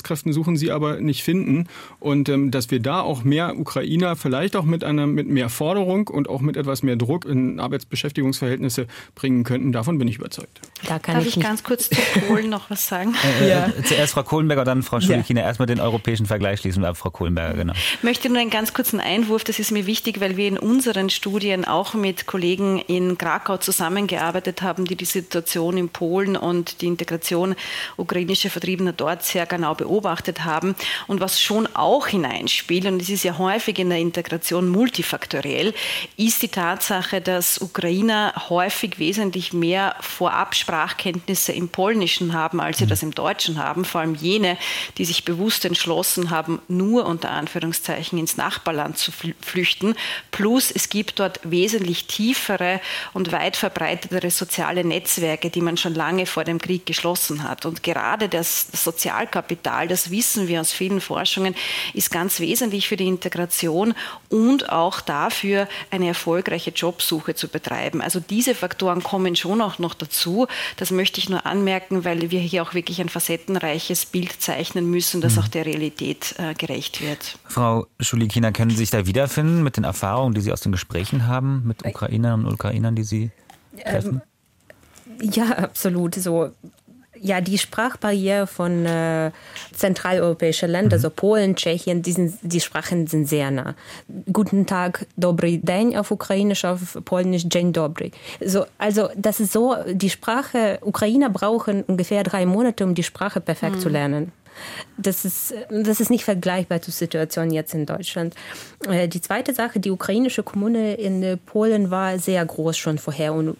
suchen, sie aber nicht finden. Und ähm, dass wir da auch mehr Ukrainer vielleicht auch mit einer mit mehr Forderung und auch mit etwas mehr Druck in Arbeitsbeschäftigungsverhältnisse bringen könnten, davon bin ich überzeugt. Da kann Darf ich ich ganz kurz zu Polen noch was sagen? Äh, ja. Zuerst Frau Kohlenberger, dann Frau Schulikina. Ja. Erstmal den europäischen Vergleich schließen wir ab, Frau Kohlenberger, genau. Ich möchte nur einen ganz kurzen Einwurf, das ist mir wichtig, weil wir in unseren Studien auch mit Kollegen in Krakau zusammengearbeitet haben, die die Situation in Polen und die Integration ukrainischer Vertriebener dort sehr genau beobachtet haben. Und was schon auch hineinspielt, und es ist ja häufig in der Integration multifaktoriell, ist die Tatsache, dass Ukrainer häufig wesentlich mehr Vorab-Sprachkenntnisse im Polnischen haben, als sie das im Deutschen haben. Vor allem jene, die sich bewusst entschlossen haben, nur unter Anführungszeichen ins Nachbarland zu flüchten. Plus es gibt dort wesentlich tiefere und weit verbreitetere soziale Netzwerke, die man schon lange vor dem Krieg geschlossen hat. Und gerade das Sozialkapital, das wissen wir aus vielen Forschungen, ist ganz wesentlich für die Integration und auch dafür, eine erfolgreiche Jobsuche zu betreiben. Also diese Faktoren kommen schon auch noch dazu. Das möchte ich nur anmerken, weil wir hier auch wirklich ein facettenreiches Bild zeichnen müssen, das auch der Realität äh, gerecht wird. Frau Schulikina, können Sie sich da wiederfinden mit den Erfahrungen, die Sie aus den Gesprächen haben mit Ukrainern und Ukrainern, die Sie treffen? Ähm, ja, absolut. So. Ja, die Sprachbarriere von äh, zentraleuropäischen Ländern, also Polen, Tschechien, die, sind, die Sprachen sind sehr nah. Guten Tag, dobry dzień auf Ukrainisch, auf Polnisch dzień dobry. So, also das ist so, die Sprache, Ukrainer brauchen ungefähr drei Monate, um die Sprache perfekt mhm. zu lernen. Das ist, das ist nicht vergleichbar zur Situation jetzt in Deutschland. Die zweite Sache, die ukrainische Kommune in Polen war sehr groß schon vorher und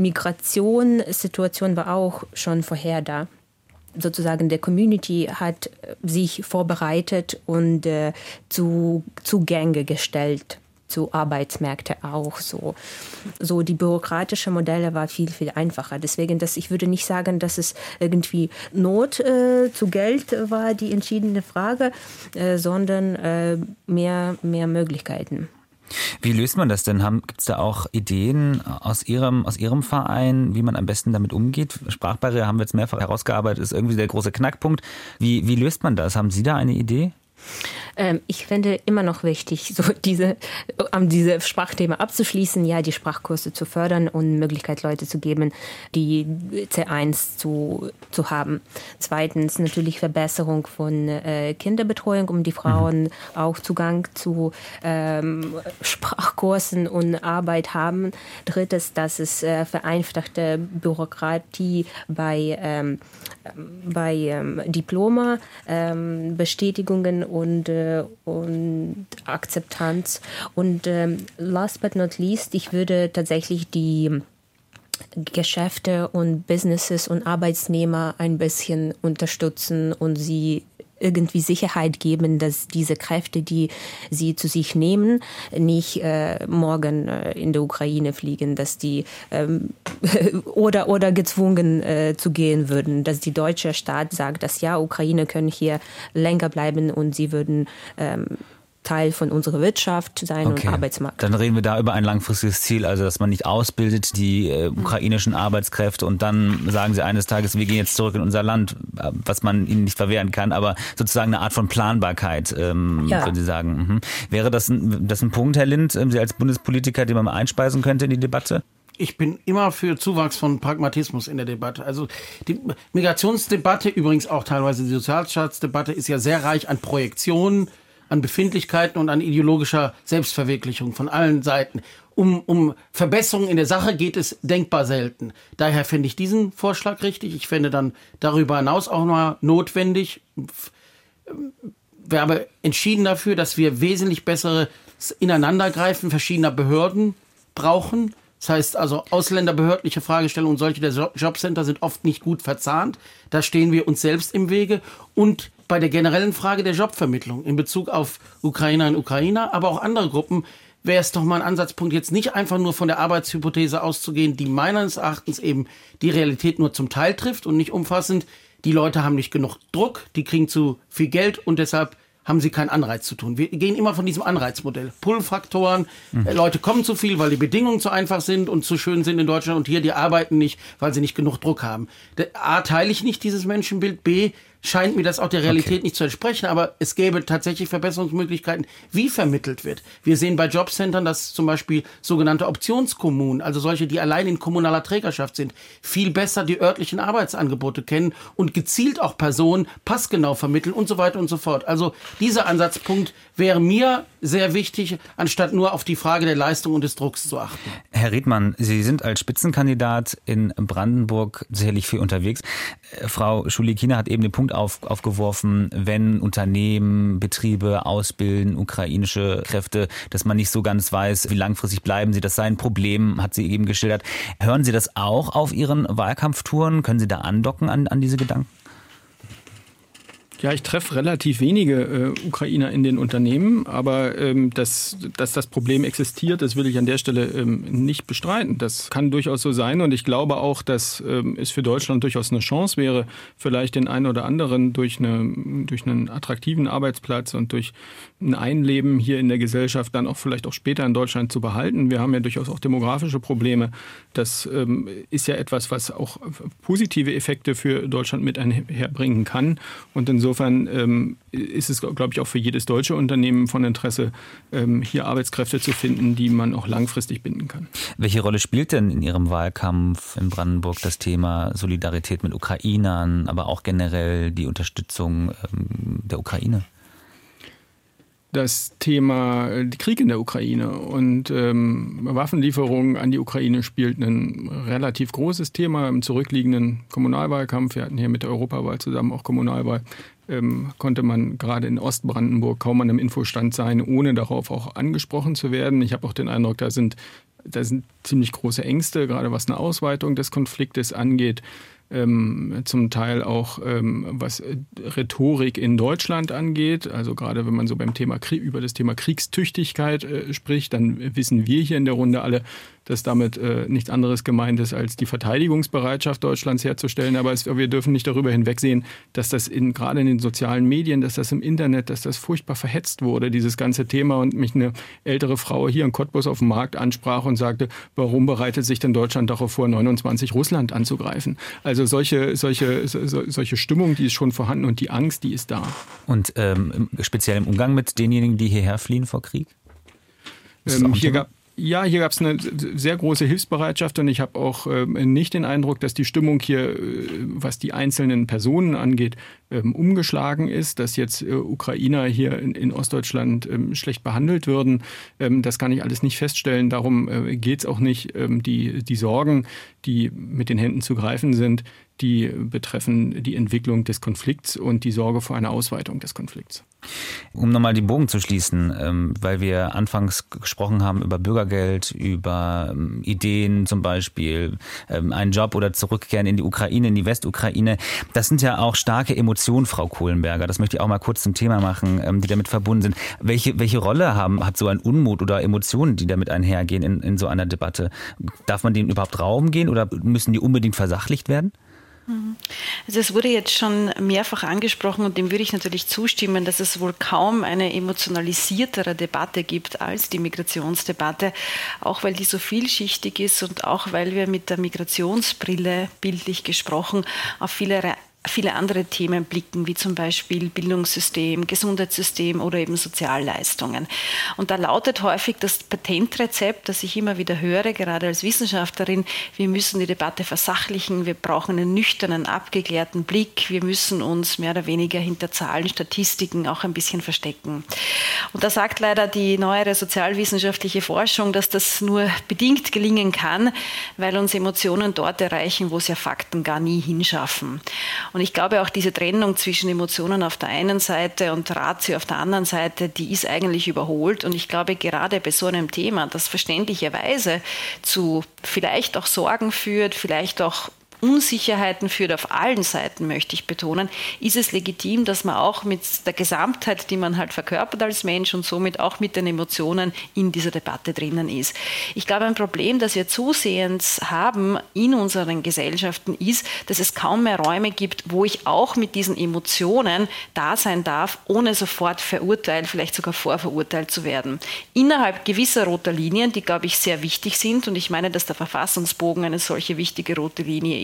Migrationssituation war auch schon vorher da. Sozusagen der Community hat sich vorbereitet und äh, zu Zugänge gestellt. Zu Arbeitsmärkte auch so. So die bürokratische Modelle war viel, viel einfacher. Deswegen, dass ich würde nicht sagen, dass es irgendwie Not äh, zu Geld war, die entschiedene Frage, äh, sondern äh, mehr, mehr Möglichkeiten. Wie löst man das denn? Gibt es da auch Ideen aus Ihrem, aus Ihrem Verein, wie man am besten damit umgeht? Sprachbarriere haben wir jetzt mehrfach herausgearbeitet, ist irgendwie der große Knackpunkt. Wie, wie löst man das? Haben Sie da eine Idee? Ähm, ich finde immer noch wichtig, so diese, um diese Sprachthema abzuschließen, ja, die Sprachkurse zu fördern und Möglichkeit Leute zu geben, die C eins zu, zu haben. Zweitens natürlich Verbesserung von äh, Kinderbetreuung, um die Frauen mhm. auch Zugang zu ähm, Sprachkursen und Arbeit haben. Drittens, dass es äh, vereinfachte Bürokratie bei, ähm, bei ähm, Diploma, ähm, Bestätigungen und äh, und Akzeptanz. Und ähm, last but not least, ich würde tatsächlich die Geschäfte und Businesses und Arbeitsnehmer ein bisschen unterstützen und sie irgendwie Sicherheit geben, dass diese Kräfte, die sie zu sich nehmen, nicht äh, morgen äh, in der Ukraine fliegen, dass die ähm, oder oder gezwungen äh, zu gehen würden, dass die deutsche Staat sagt, dass ja, Ukrainer können hier länger bleiben und sie würden ähm, Teil von unserer Wirtschaft sein okay. und Arbeitsmarkt. Dann reden wir da über ein langfristiges Ziel, also dass man nicht ausbildet die äh, ukrainischen Arbeitskräfte und dann sagen sie eines Tages, wir gehen jetzt zurück in unser Land, was man ihnen nicht verwehren kann, aber sozusagen eine Art von Planbarkeit, ähm, ja. würden Sie sagen. Mhm. Wäre das ein, das ein Punkt, Herr Lind, Sie als Bundespolitiker, den man mal einspeisen könnte in die Debatte? Ich bin immer für Zuwachs von Pragmatismus in der Debatte. Also die Migrationsdebatte, übrigens auch teilweise die Sozialstaatsdebatte, ist ja sehr reich an Projektionen, an Befindlichkeiten und an ideologischer Selbstverwirklichung von allen Seiten. Um, um Verbesserungen in der Sache geht es denkbar selten. Daher fände ich diesen Vorschlag richtig. Ich fände dann darüber hinaus auch mal notwendig, wäre entschieden dafür, dass wir wesentlich besseres Ineinandergreifen verschiedener Behörden brauchen. Das heißt also, ausländerbehördliche Fragestellungen und solche der Jobcenter sind oft nicht gut verzahnt. Da stehen wir uns selbst im Wege. Und bei der generellen Frage der Jobvermittlung in Bezug auf Ukrainerinnen und Ukrainer, aber auch andere Gruppen, wäre es doch mal ein Ansatzpunkt, jetzt nicht einfach nur von der Arbeitshypothese auszugehen, die meines Erachtens eben die Realität nur zum Teil trifft und nicht umfassend. Die Leute haben nicht genug Druck, die kriegen zu viel Geld und deshalb haben sie keinen Anreiz zu tun. Wir gehen immer von diesem Anreizmodell. Pull-Faktoren, mhm. Leute kommen zu viel, weil die Bedingungen zu einfach sind und zu schön sind in Deutschland und hier, die arbeiten nicht, weil sie nicht genug Druck haben. A, teile ich nicht dieses Menschenbild, B, scheint mir das auch der Realität Okay. nicht zu entsprechen, aber es gäbe tatsächlich Verbesserungsmöglichkeiten, wie vermittelt wird. Wir sehen bei Jobcentern, dass zum Beispiel sogenannte Optionskommunen, also solche, die allein in kommunaler Trägerschaft sind, viel besser die örtlichen Arbeitsangebote kennen und gezielt auch Personen passgenau vermitteln und so weiter und so fort. Also dieser Ansatzpunkt wäre mir sehr wichtig, anstatt nur auf die Frage der Leistung und des Drucks zu achten. Herr Riedmann, Sie sind als Spitzenkandidat in Brandenburg sicherlich viel unterwegs. Frau Schulikina hat eben den Punkt auf, aufgeworfen, wenn Unternehmen, Betriebe ausbilden, ukrainische Kräfte, dass man nicht so ganz weiß, wie langfristig bleiben sie. Das sei ein Problem, hat sie eben geschildert. Hören Sie das auch auf Ihren Wahlkampftouren? Können Sie da andocken an, an diese Gedanken? Ja, ich treffe relativ wenige äh, Ukrainer in den Unternehmen, aber ähm, dass, dass das Problem existiert, das will ich an der Stelle ähm, nicht bestreiten. Das kann durchaus so sein und ich glaube auch, dass ähm, es für Deutschland durchaus eine Chance wäre, vielleicht den einen oder anderen durch, eine, durch einen attraktiven Arbeitsplatz und durch ein Einleben hier in der Gesellschaft dann auch vielleicht auch später in Deutschland zu behalten. Wir haben ja durchaus auch demografische Probleme. Das ähm, ist ja etwas, was auch positive Effekte für Deutschland mit einherbringen kann und insofern Insofern ähm, ist es, glaube ich, auch für jedes deutsche Unternehmen von Interesse, ähm, hier Arbeitskräfte zu finden, die man auch langfristig binden kann. Welche Rolle spielt denn in Ihrem Wahlkampf in Brandenburg das Thema Solidarität mit Ukrainern, aber auch generell die Unterstützung ähm, der Ukraine? Das Thema Krieg in der Ukraine und ähm, Waffenlieferungen an die Ukraine spielt ein relativ großes Thema im zurückliegenden Kommunalwahlkampf. Wir hatten hier mit der Europawahl zusammen auch Kommunalwahl. Ähm, konnte man gerade in Ostbrandenburg kaum an einem Infostand sein, ohne darauf auch angesprochen zu werden. Ich habe auch den Eindruck, da sind, da sind ziemlich große Ängste, gerade was eine Ausweitung des Konfliktes angeht. Ähm, zum Teil auch ähm, was Rhetorik in Deutschland angeht. Also gerade wenn man so beim Thema Krieg, über das Thema Kriegstüchtigkeit äh, spricht, dann wissen wir hier in der Runde alle, dass damit äh, nichts anderes gemeint ist, als die Verteidigungsbereitschaft Deutschlands herzustellen. Aber es, wir dürfen nicht darüber hinwegsehen, dass das in, gerade in den sozialen Medien, dass das im Internet, dass das furchtbar verhetzt wurde, dieses ganze Thema. Und mich eine ältere Frau hier in Cottbus auf dem Markt ansprach und sagte, warum bereitet sich denn Deutschland darauf vor, neunundzwanzig Russland anzugreifen? Also solche, solche, so, solche Stimmung, die ist schon vorhanden und die Angst, die ist da. Und ähm, speziell im Umgang mit denjenigen, die hierher fliehen vor Krieg? Ähm, hier gab Ja, hier gab es eine sehr große Hilfsbereitschaft und ich habe auch äh, nicht den Eindruck, dass die Stimmung hier, äh, was die einzelnen Personen angeht, ähm, umgeschlagen ist, dass jetzt äh, Ukrainer hier in, in Ostdeutschland ähm, schlecht behandelt würden. Ähm, das kann ich alles nicht feststellen. Darum äh, geht es auch nicht. Ähm, die, die Sorgen, die mit den Händen zu greifen sind, die betreffen die Entwicklung des Konflikts und die Sorge vor einer Ausweitung des Konflikts. Um nochmal die Bogen zu schließen, ähm, weil wir anfangs gesprochen haben über Bürgergeld, über ähm, Ideen zum Beispiel, ähm, einen Job oder zurückkehren in die Ukraine, in die Westukraine. Das sind ja auch starke Emotionen, Frau Kohlenberger. Das möchte ich auch mal kurz zum Thema machen, ähm, die damit verbunden sind. Welche, welche Rolle haben, hat so ein Unmut oder Emotionen, die damit einhergehen in, in so einer Debatte? Darf man denen überhaupt Raum gehen oder müssen die unbedingt versachlicht werden? Also es wurde jetzt schon mehrfach angesprochen und dem würde ich natürlich zustimmen, dass es wohl kaum eine emotionalisiertere Debatte gibt als die Migrationsdebatte, auch weil die so vielschichtig ist und auch weil wir mit der Migrationsbrille, bildlich gesprochen, auf viele viele andere Themen blicken, wie zum Beispiel Bildungssystem, Gesundheitssystem oder eben Sozialleistungen. Und da lautet häufig das Patentrezept, das ich immer wieder höre, gerade als Wissenschaftlerin, wir müssen die Debatte versachlichen, wir brauchen einen nüchternen, abgeklärten Blick, wir müssen uns mehr oder weniger hinter Zahlen, Statistiken auch ein bisschen verstecken. Und da sagt leider die neuere sozialwissenschaftliche Forschung, dass das nur bedingt gelingen kann, weil uns Emotionen dort erreichen, wo es ja Fakten gar nie hinschaffen. Und ich glaube auch diese Trennung zwischen Emotionen auf der einen Seite und Ratio auf der anderen Seite, die ist eigentlich überholt. Und ich glaube, gerade bei so einem Thema, das verständlicherweise zu vielleicht auch Sorgen führt, vielleicht auch Unsicherheiten führt auf allen Seiten, möchte ich betonen, ist es legitim, dass man auch mit der Gesamtheit, die man halt verkörpert als Mensch und somit auch mit den Emotionen in dieser Debatte drinnen ist. Ich glaube, ein Problem, das wir zusehends haben in unseren Gesellschaften ist, dass es kaum mehr Räume gibt, wo ich auch mit diesen Emotionen da sein darf, ohne sofort verurteilt, vielleicht sogar vorverurteilt zu werden. Innerhalb gewisser roter Linien, die, glaube ich, sehr wichtig sind, und ich meine, dass der Verfassungsbogen eine solche wichtige rote Linie ist,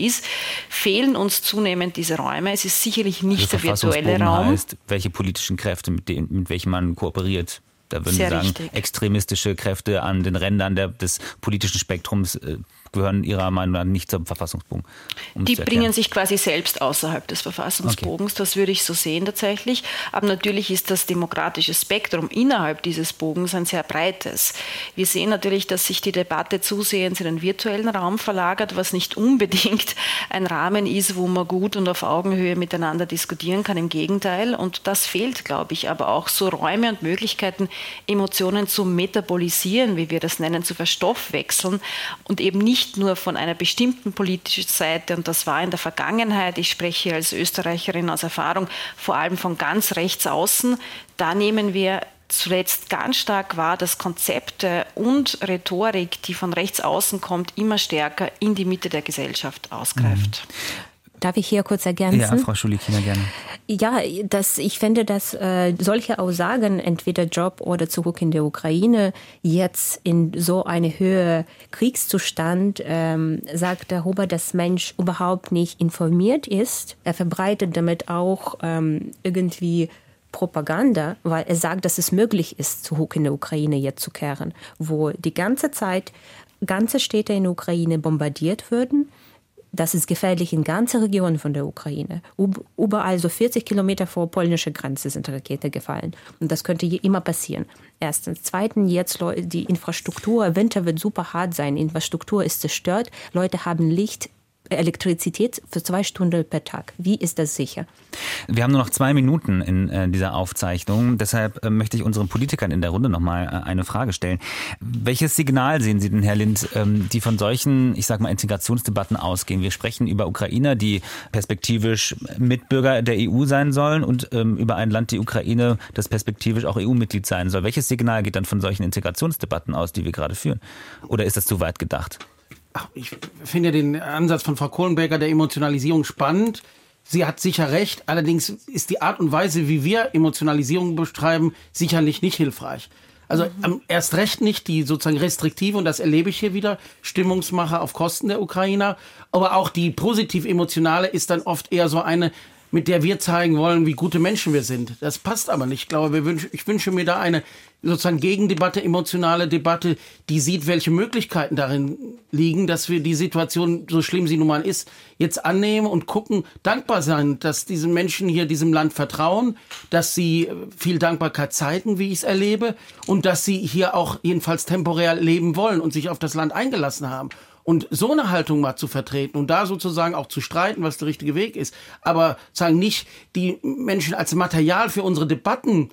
ist, fehlen uns zunehmend diese Räume. Es ist sicherlich nicht also der virtuelle Raum. Heißt, welche politischen Kräfte, mit, denen, mit welchen man kooperiert. Da würden Sehr Sie sagen, richtig. Extremistische Kräfte an den Rändern der, des politischen Spektrums äh, gehören Ihrer Meinung nach nicht zum Verfassungsbogen. Um Die bringen sich quasi selbst außerhalb des Verfassungsbogens, okay. Das würde ich so sehen tatsächlich. Aber natürlich ist das demokratische Spektrum innerhalb dieses Bogens ein sehr breites. Wir sehen natürlich, dass sich die Debatte zusehends in den virtuellen Raum verlagert, was nicht unbedingt ein Rahmen ist, wo man gut und auf Augenhöhe miteinander diskutieren kann. Im Gegenteil. Und das fehlt, glaube ich, aber auch so Räume und Möglichkeiten, Emotionen zu metabolisieren, wie wir das nennen, zu verstoffwechseln und eben nicht Nicht nur von einer bestimmten politischen Seite, und das war in der Vergangenheit, ich spreche hier als Österreicherin aus Erfahrung, vor allem von ganz rechts außen, da nehmen wir zuletzt ganz stark wahr, dass Konzepte und Rhetorik, die von rechts außen kommt, immer stärker in die Mitte der Gesellschaft ausgreift. Mhm. Darf ich hier kurz ergänzen? Ja, Frau Schulikina, gerne. Ja, das, ich finde, dass äh, solche Aussagen, entweder Job oder zurück in der Ukraine, jetzt in so eine Höhe Kriegszustand, ähm, sagt darüber, dass Mensch überhaupt nicht informiert ist. Er verbreitet damit auch ähm, irgendwie Propaganda, weil er sagt, dass es möglich ist, zurück in der Ukraine jetzt zu kehren, wo die ganze Zeit ganze Städte in der Ukraine bombardiert würden. Das ist gefährlich in ganzer Region von der Ukraine. Überall so vierzig Kilometer vor polnischer Grenze sind Raketen gefallen. Und das könnte immer passieren. Erstens. Zweitens, jetzt die Infrastruktur. Winter wird super hart sein. Infrastruktur ist zerstört. Leute haben Licht, Elektrizität für zwei Stunden per Tag. Wie ist das sicher? Wir haben nur noch zwei Minuten in äh, dieser Aufzeichnung. Deshalb äh, möchte ich unseren Politikern in der Runde noch mal äh, eine Frage stellen. Welches Signal sehen Sie denn, Herr Lind, ähm, die von solchen, ich sag mal, Integrationsdebatten ausgehen? Wir sprechen über Ukrainer, die perspektivisch Mitbürger der E U sein sollen, und ähm, über ein Land, die Ukraine, das perspektivisch auch E U-Mitglied sein soll. Welches Signal geht dann von solchen Integrationsdebatten aus, die wir gerade führen? Oder ist das zu weit gedacht? Ach, ich finde den Ansatz von Frau Kohlenbecker der Emotionalisierung spannend. Sie hat sicher recht. Allerdings ist die Art und Weise, wie wir Emotionalisierung betreiben, sicherlich nicht hilfreich. Also mhm. erst recht nicht die sozusagen restriktive, und das erlebe ich hier wieder, Stimmungsmache auf Kosten der Ukrainer. Aber auch die positiv-emotionale ist dann oft eher so eine, mit der wir zeigen wollen, wie gute Menschen wir sind. Das passt aber nicht. Ich glaube, wir wünsch, ich wünsche mir da eine sozusagen Gegendebatte, emotionale Debatte, die sieht, welche Möglichkeiten darin liegen, dass wir die Situation, so schlimm sie nun mal ist, jetzt annehmen und gucken, dankbar sein, dass diese Menschen hier diesem Land vertrauen, dass sie viel Dankbarkeit zeigen, wie ich es erlebe, und dass sie hier auch jedenfalls temporär leben wollen und sich auf das Land eingelassen haben. Und so eine Haltung mal zu vertreten und da sozusagen auch zu streiten, was der richtige Weg ist, aber sagen nicht, die Menschen als Material für unsere Debatten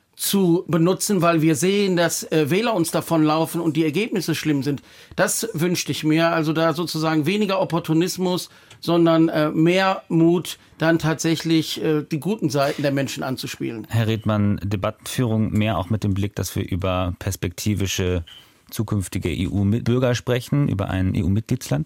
zu benutzen, weil wir sehen, dass äh, Wähler uns davonlaufen und die Ergebnisse schlimm sind. Das wünschte ich mir. Also da sozusagen weniger Opportunismus, sondern äh, mehr Mut, dann tatsächlich äh, die guten Seiten der Menschen anzuspielen. Herr Redmann, Debattenführung mehr auch mit dem Blick, dass wir über perspektivische zukünftige E U-Bürger sprechen, über ein E U-Mitgliedsland?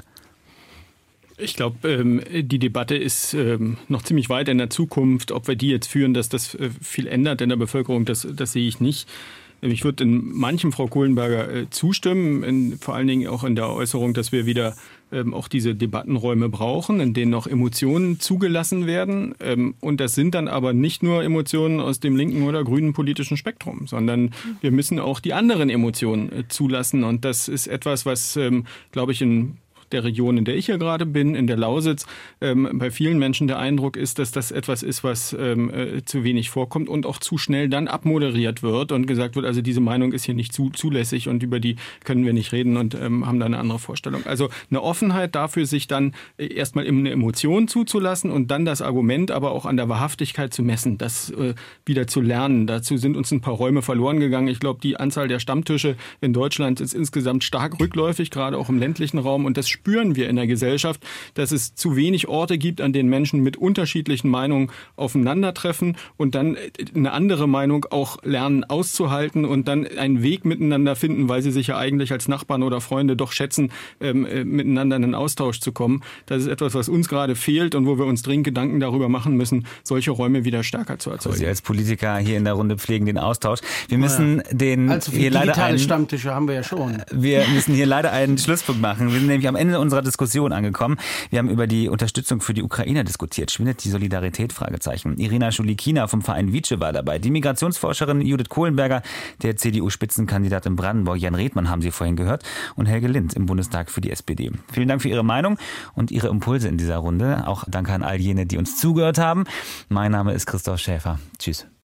Ich glaube, ähm, die Debatte ist ähm, noch ziemlich weit in der Zukunft. Ob wir die jetzt führen, dass das äh, viel ändert in der Bevölkerung, das, das sehe ich nicht. Ich würde in manchem Frau Kohlenberger äh, zustimmen, in, vor allen Dingen auch in der Äußerung, dass wir wieder ähm, auch diese Debattenräume brauchen, in denen noch Emotionen zugelassen werden. Ähm, und das sind dann aber nicht nur Emotionen aus dem linken oder grünen politischen Spektrum, sondern wir müssen auch die anderen Emotionen äh, zulassen. Und das ist etwas, was, ähm, glaube ich, in der Region, in der ich hier gerade bin, in der Lausitz, ähm, bei vielen Menschen der Eindruck ist, dass das etwas ist, was ähm, äh, zu wenig vorkommt und auch zu schnell dann abmoderiert wird und gesagt wird, also diese Meinung ist hier nicht zu, zulässig und über die können wir nicht reden und ähm, haben da eine andere Vorstellung. Also eine Offenheit dafür, sich dann äh, erstmal eine Emotion zuzulassen und dann das Argument aber auch an der Wahrhaftigkeit zu messen, das äh, wieder zu lernen. Dazu sind uns ein paar Räume verloren gegangen. Ich glaube, die Anzahl der Stammtische in Deutschland ist insgesamt stark rückläufig, gerade auch im ländlichen Raum, und das spüren wir in der Gesellschaft, dass es zu wenig Orte gibt, an denen Menschen mit unterschiedlichen Meinungen aufeinandertreffen und dann eine andere Meinung auch lernen auszuhalten und dann einen Weg miteinander finden, weil sie sich ja eigentlich als Nachbarn oder Freunde doch schätzen, ähm, äh, miteinander in einen Austausch zu kommen. Das ist etwas, was uns gerade fehlt und wo wir uns dringend Gedanken darüber machen müssen, solche Räume wieder stärker zu erzeugen. Sie als Politiker hier in der Runde pflegen den Austausch. Wir müssen ja. den also hier leider einen, Stammtische haben wir ja schon. Wir müssen hier leider einen Schlusspunkt machen. Wir sind nämlich am Ende Ende unserer Diskussion angekommen. Wir haben über die Unterstützung für die Ukrainer diskutiert. Schwindet die Solidarität? Fragezeichen. Irina Schulikina vom Verein Vice war dabei. Die Migrationsforscherin Judith Kohlenberger, der C D U-Spitzenkandidat in Brandenburg Jan Redmann haben Sie vorhin gehört und Helge Lind im Bundestag für die S P D. Vielen Dank für Ihre Meinung und Ihre Impulse in dieser Runde. Auch danke an all jene, die uns zugehört haben. Mein Name ist Christoph Schäfer. Tschüss.